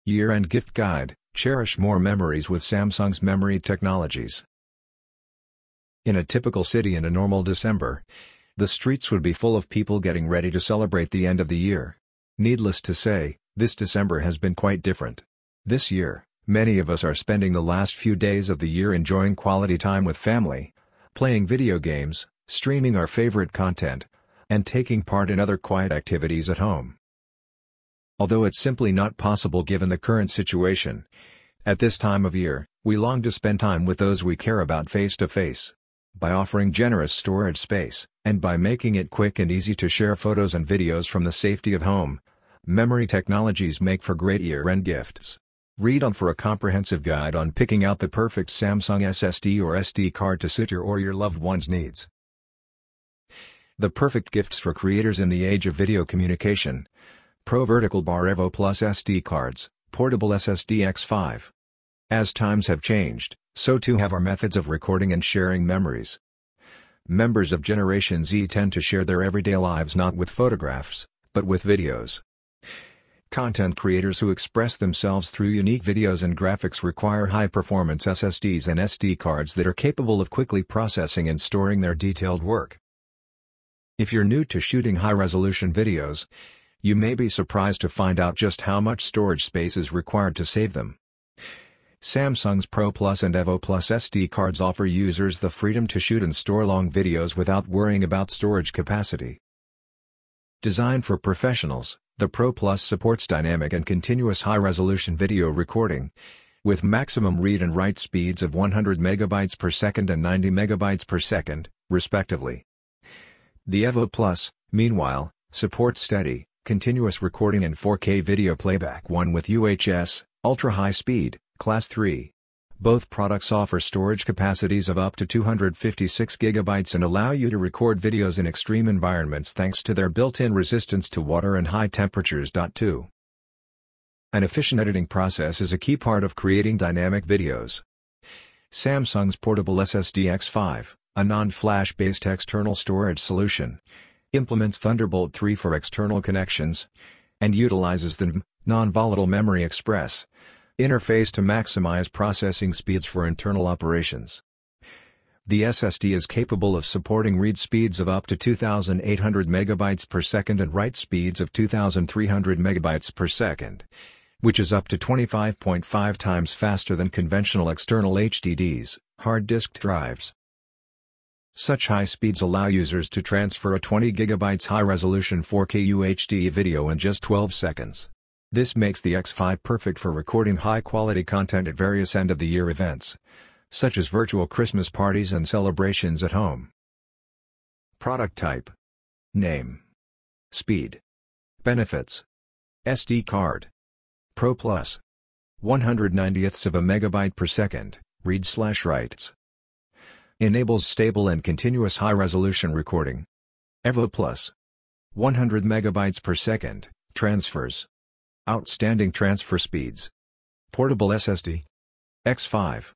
Year-end gift guide: cherish more memories with Samsung's memory technologies. In a typical city in a normal December, the streets would be full of people getting ready to celebrate the end of the year. Needless to say, this December has been quite different. This year, many of us are spending the last few days of the year enjoying quality time with family, playing video games, streaming our favorite content, and taking part in other quiet activities at home. Although it's simply not possible given the current situation, at this time of year, we long to spend time with those we care about face to face. By offering generous storage space, and by making it quick and easy to share photos and videos from the safety of home, Memory Technologies make for great year-end gifts. Read on for a comprehensive guide on picking out the perfect Samsung SSD or SD card to suit your or your loved one's needs. The perfect gifts for creators in the age of video communication. Pro Vertical Bar Evo Plus SD cards, portable SSD X5. As times have changed, so too have our methods of recording and sharing memories. Members of Generation Z tend to share their everyday lives not with photographs, but with videos. Content creators who express themselves through unique videos and graphics require high-performance SSDs and SD cards that are capable of quickly processing and storing their detailed work. If you're new to shooting high-resolution videos, you may be surprised to find out just how much storage space is required to save them. Samsung's Pro Plus and Evo Plus SD cards offer users the freedom to shoot and store long videos without worrying about storage capacity. Designed for professionals, the Pro Plus supports dynamic and continuous high-resolution video recording, with maximum read and write speeds of 100 MB per second and 90 MB per second, respectively. The Evo Plus, meanwhile, supports steady, continuous recording and 4K video playback with UHS, ultra-high speed, Class 3. Both products offer storage capacities of up to 256 GB and allow you to record videos in extreme environments thanks to their built-in resistance to water and high temperatures. 2. An efficient editing process is a key part of creating dynamic videos. Samsung's portable SSD X5, a non-flash-based external storage solution, implements Thunderbolt 3 for external connections, and utilizes the non-volatile Memory Express interface to maximize processing speeds for internal operations. The SSD is capable of supporting read speeds of up to 2,800 MB per second and write speeds of 2,300 MB per second, which is up to 25.5 times faster than conventional external HDDs, hard disk drives. Such high speeds allow users to transfer a 20 GB high-resolution 4K UHD video in just 12 seconds. This makes the X5 perfect for recording high-quality content at various end-of-the-year events, such as virtual Christmas parties and celebrations at home. Product type. Name. Speed. Benefits. SD card. Pro Plus. 1/90ths of a megabyte per second, reads/writes. Enables stable and continuous high-resolution recording. Evo Plus. 100 MB per second, transfers. Outstanding transfer speeds. Portable SSD. X5.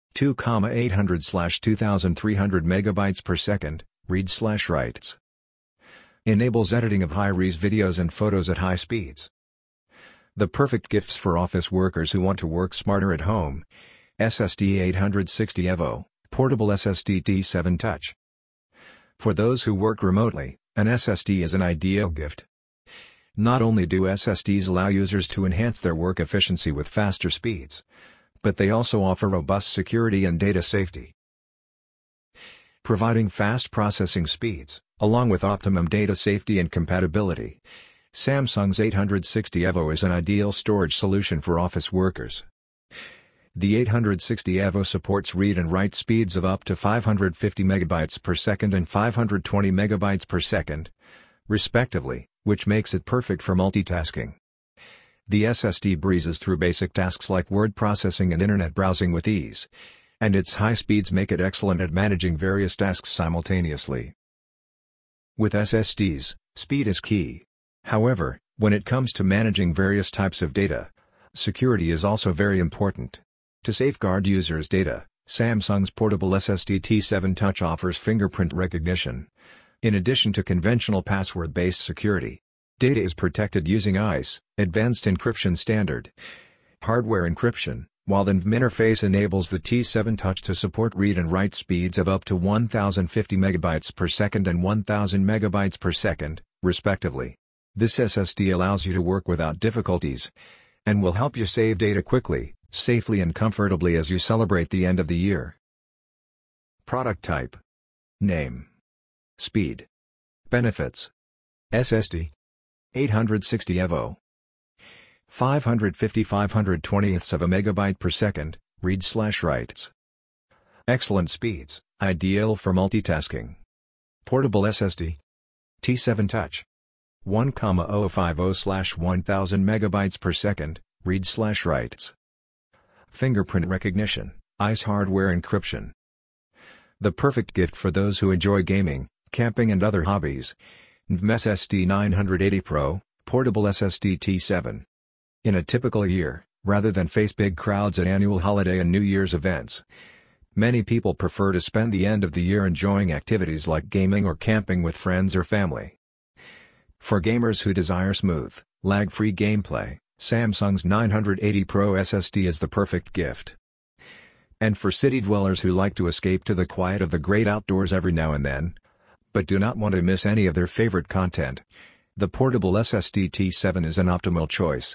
2,800/2,300 MB per second, reads/writes. Enables editing of high-res videos and photos at high speeds. The perfect gifts for office workers who want to work smarter at home. SSD 860 Evo, portable SSD T7 Touch. For those who work remotely, an SSD is an ideal gift. Not only do SSDs allow users to enhance their work efficiency with faster speeds, but they also offer robust security and data safety. Providing fast processing speeds, along with optimum data safety and compatibility, Samsung's 860 Evo is an ideal storage solution for office workers. The 860 Evo supports read and write speeds of up to 550 MB per second and 520 MB per second, respectively, which makes it perfect for multitasking. The SSD breezes through basic tasks like word processing and internet browsing with ease, and its high speeds make it excellent at managing various tasks simultaneously. With SSDs, speed is key. However, when it comes to managing various types of data, security is also very important. To safeguard users' data, Samsung's portable SSD T7 Touch offers fingerprint recognition. In addition to conventional password-based security, data is protected using ICE, Advanced Encryption Standard, Hardware encryption. While the NVMe interface enables the T7 Touch to support read and write speeds of up to 1050 MB per second and 1000 MB per second, respectively. This SSD allows you to work without difficulties and will help you save data quickly, safely and comfortably as you celebrate the end of the year. Product type. Name. Speed. Benefits. SSD. 860 EVO. 550/520ths of a megabyte per second, reads/writes. Excellent speeds, ideal for multitasking. Portable SSD. T7 Touch. 1,050/1000 megabytes per second, reads/writes. Fingerprint recognition, ICE hardware encryption. The perfect gift for those who enjoy gaming, camping and other hobbies. NVMe SSD 980 Pro, Portable SSD T7. In a typical year, rather than face big crowds at annual holiday and New Year's events, many people prefer to spend the end of the year enjoying activities like gaming or camping with friends or family. For gamers who desire smooth, lag-free gameplay, Samsung's 980 Pro SSD is the perfect gift. And for city dwellers who like to escape to the quiet of the great outdoors every now and then, but do not want to miss any of their favorite content, the portable SSD T7 is an optimal choice.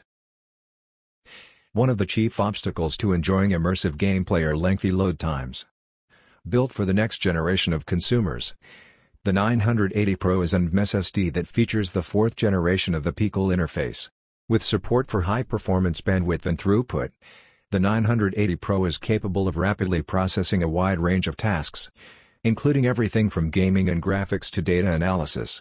One of the chief obstacles to enjoying immersive gameplay are lengthy load times. Built for the next generation of consumers, the 980 Pro is an NVMe SSD that features the fourth generation of the Pico interface. With support for high-performance bandwidth and throughput, the 980 Pro is capable of rapidly processing a wide range of tasks, including everything from gaming and graphics to data analysis.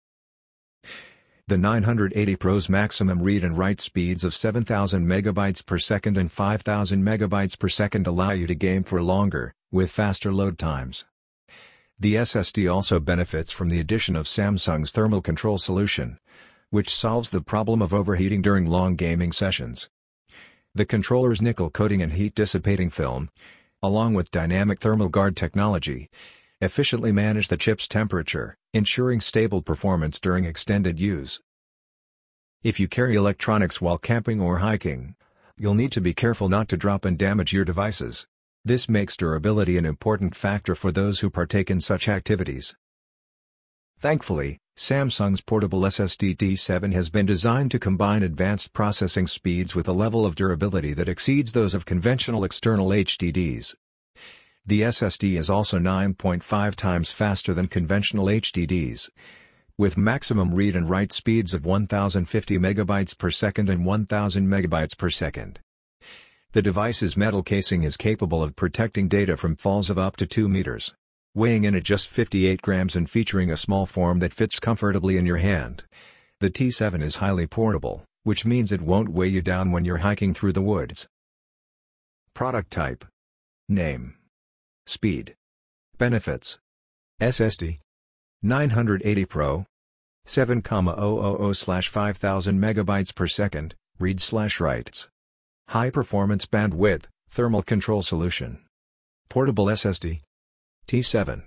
The 980 Pro's maximum read and write speeds of 7,000 MB per second and 5,000 MB per second allow you to game for longer, with faster load times. The SSD also benefits from the addition of Samsung's thermal control solution, which solves the problem of overheating during long gaming sessions. The controller's nickel coating and heat-dissipating film, along with dynamic thermal guard technology, efficiently manage the chip's temperature, ensuring stable performance during extended use. If you carry electronics while camping or hiking, you'll need to be careful not to drop and damage your devices. This makes durability an important factor for those who partake in such activities. Thankfully, Samsung's portable SSD T7 has been designed to combine advanced processing speeds with a level of durability that exceeds those of conventional external HDDs. The SSD is also 9.5 times faster than conventional HDDs, with maximum read and write speeds of 1050 MB per second and 1000 MB per second. The device's metal casing is capable of protecting data from falls of up to 2 meters. Weighing in at just 58 grams and featuring a small form that fits comfortably in your hand, the T7 is highly portable, which means it won't weigh you down when you're hiking through the woods. Product type. Name. Speed. Benefits. SSD. 980 Pro. 7,000/5000 MB per second, reads/writes. High performance bandwidth, thermal control solution. Portable SSD. T7.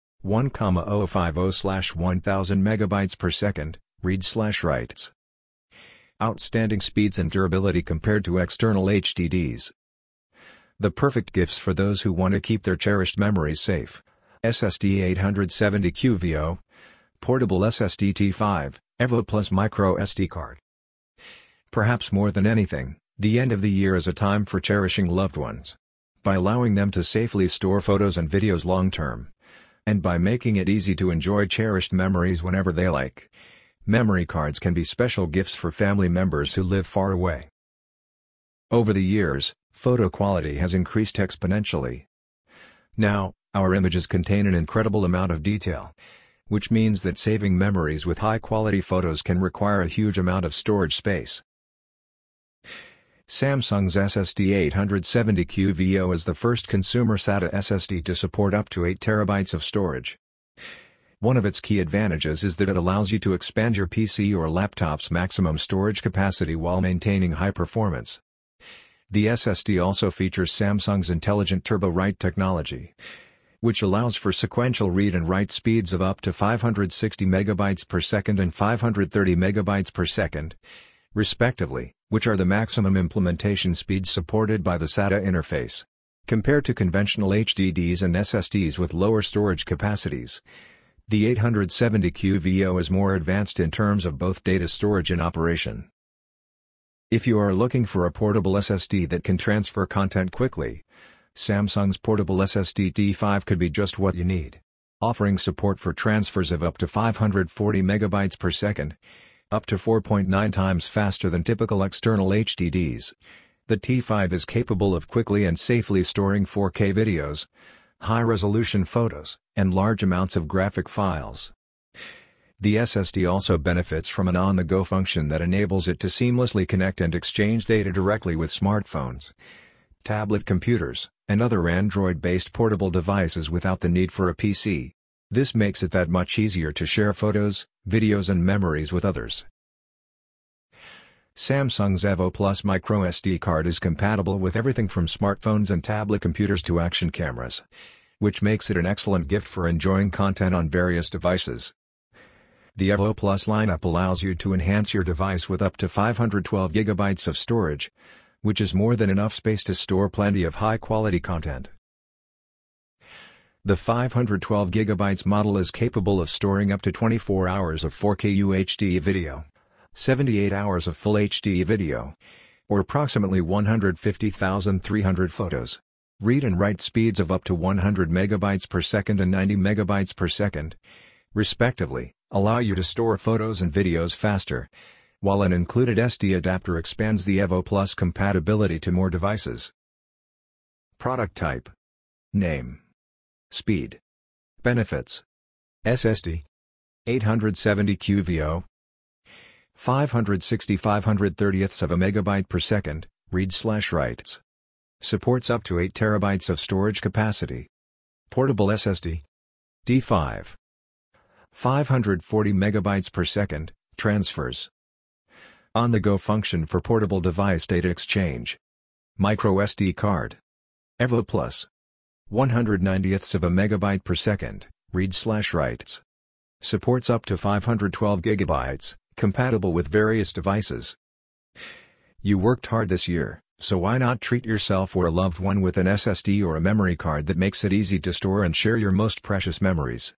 1,050/1000 MB per second, reads/writes. Outstanding speeds and durability compared to external HDDs. The perfect gifts for those who want to keep their cherished memories safe. SSD 870 QVO. Portable SSD T5, EVO Plus micro SD card. Perhaps more than anything, the end of the year is a time for cherishing loved ones. By allowing them to safely store photos and videos long-term, and by making it easy to enjoy cherished memories whenever they like, memory cards can be special gifts for family members who live far away. Over the years, photo quality has increased exponentially. Now, our images contain an incredible amount of detail, which means that saving memories with high-quality photos can require a huge amount of storage space. Samsung's SSD 870 QVO is the first consumer SATA SSD to support up to 8 TB of storage. One of its key advantages is that it allows you to expand your PC or laptop's maximum storage capacity while maintaining high performance. The SSD also features Samsung's intelligent Turbo Write technology, which allows for sequential read and write speeds of up to 560 MB per second and 530 MB per second, respectively, which are the maximum implementation speeds supported by the SATA interface. Compared to conventional HDDs and SSDs with lower storage capacities, the 870 VO is more advanced in terms of both data storage and operation. If you are looking for a portable SSD that can transfer content quickly, Samsung's portable SSD T5 could be just what you need. Offering support for transfers of up to 540 MB per second, up to 4.9 times faster than typical external HDDs, the T5 is capable of quickly and safely storing 4K videos, high-resolution photos, and large amounts of graphic files. The SSD also benefits from an on-the-go function that enables it to seamlessly connect and exchange data directly with smartphones, tablet computers, and other Android-based portable devices without the need for a PC. This makes it that much easier to share photos, videos and memories with others. Samsung's Evo Plus microSD card is compatible with everything from smartphones and tablet computers to action cameras, which makes it an excellent gift for enjoying content on various devices. The Evo Plus lineup allows you to enhance your device with up to 512 GB of storage, which is more than enough space to store plenty of high-quality content. The 512 GB model is capable of storing up to 24 hours of 4K UHD video, 78 hours of Full HD video, or approximately 150,300 photos. Read and write speeds of up to 100 MB per second and 90 MB per second, respectively, allow you to store photos and videos faster, while an included SD adapter expands the Evo Plus compatibility to more devices. Product type. Name. Speed. Benefits. SSD. 870 QVO. 560/530ths of a megabyte per second, reads/writes. Supports up to 8 TB of storage capacity. Portable SSD. T5. 540 MB per second, transfers. On-the-go function for portable device data exchange. MicroSD card. Evo Plus. 190ths of a megabyte per second, reads/writes. Supports up to 512 GB, compatible with various devices. You worked hard this year, so why not treat yourself or a loved one with an SSD or a memory card that makes it easy to store and share your most precious memories.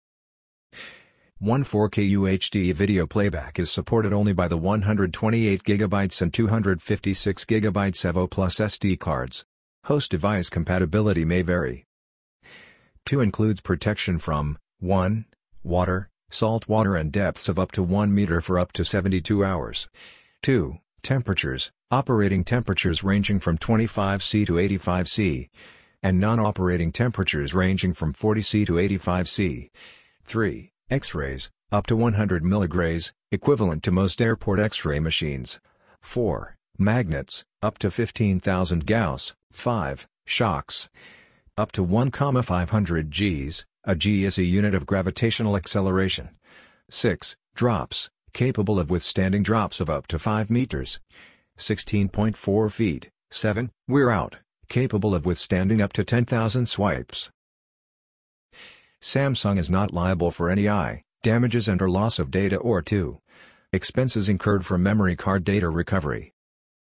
4K UHD video playback is supported only by the 128 GB and 256 GB Evo Plus SD cards. Host device compatibility may vary. 2 includes protection from 1. Water, salt water and depths of up to 1 meter for up to 72 hours. 2. Temperatures, operating temperatures ranging from 25 C to 85 C, and non-operating temperatures ranging from 40 C to 85 C. 3. X-rays, up to 100 milligrays, equivalent to most airport X-ray machines. 4. Magnets, up to 15,000 Gauss. 5. Shocks, up to 1,500 Gs, a G is a unit of gravitational acceleration. 6. Drops, capable of withstanding drops of up to 5 meters. 16.4 feet. 7. Wear out, capable of withstanding up to 10,000 swipes. Samsung is not liable for any damages and/or loss of data or 2. Expenses incurred for memory card data recovery.